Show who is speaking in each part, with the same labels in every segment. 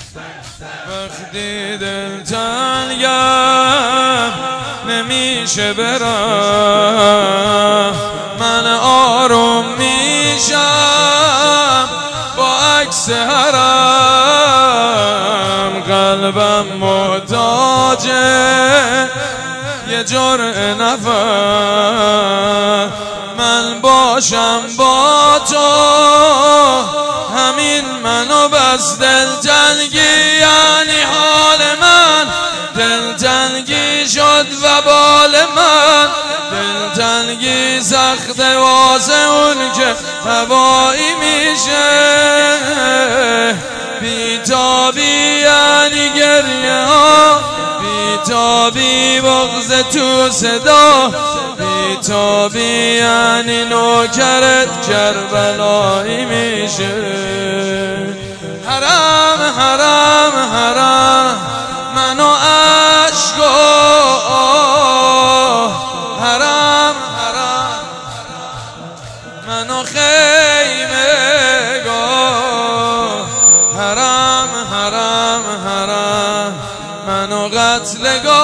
Speaker 1: وقتی دل تنگم نمیشه برم، من آروم میشم با عکس حرم. قلبم محتاجه یه جرعه نفس، من باشم با تو همین منو بس. دلتنگی یعنی حال من، دلتنگی شد و بال من. دلتنگی سخته واسه اون که هوایی میشه. بیتابی یعنی گریه ها، بیتابی بغض تو صدا، بیتابی یعنی نوکرت کربلایی میشه. حرام حرام حرام منو عشقو، حرام حرام منو خیمه گو، حرام حرام حرام منو قتل گو.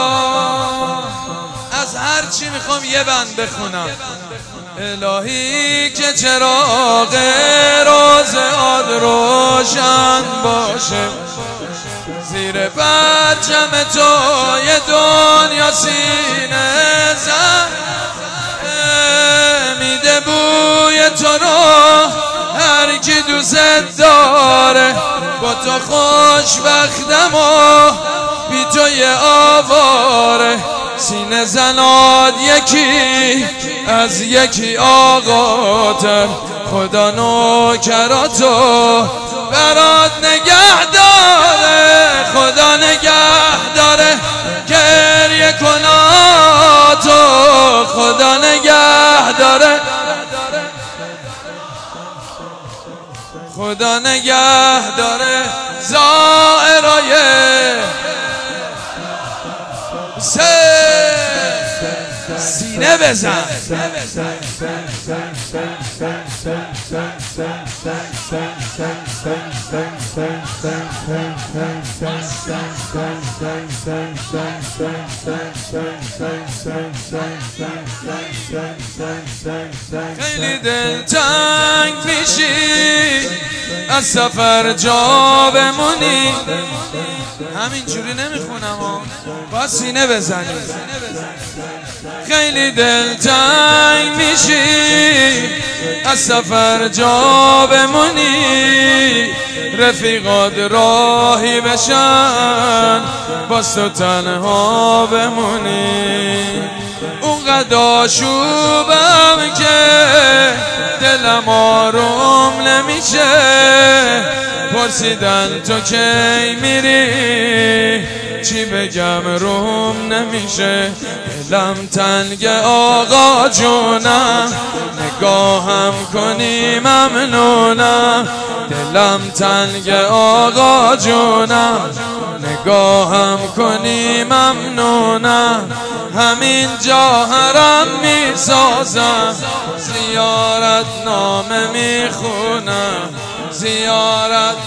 Speaker 1: از هر چی میخوام یه بند بخونم. الهی که چراغ روز عاد روشن باشه، زیر پرچم تو یه دنیا سینه زن میده بوی تو رو هر کی دوست داره. با تو خوشبختم و بی تو یه آواره. سینه زناد یکی از یکی آقاتر، خدا نوکراتو برات نگه داره. خدا نگه داره گریه کناتو، خدا نگه داره، خدا نگه داره. زائرای سینه بزن. خیلی دلتنگ میشی از سفر جا بمونی. همینجوری نمیخونم با سینه بزنی. خیلی دلتنگ میشی از سفر جا بمونی. رفیقات راهی بشن باز تو تنها بمونی. اونقدر آشوبم که دلم آروم نمیشه. پرسیدن تو کی میری، چی بگم روم نمیشه. دلم تنگ آقا جونم، نگاهم کنی ممنونم. دلم تنگ آقا جونم، نگاهم کنی ممنونم. همین جا حرم میسازم، زیارت نامه میخونم، زیارت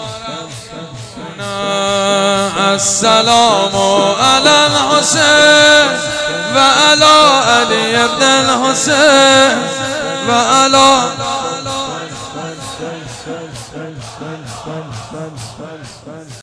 Speaker 1: السلام علی الحسین و علی علی ابن الحسین و علی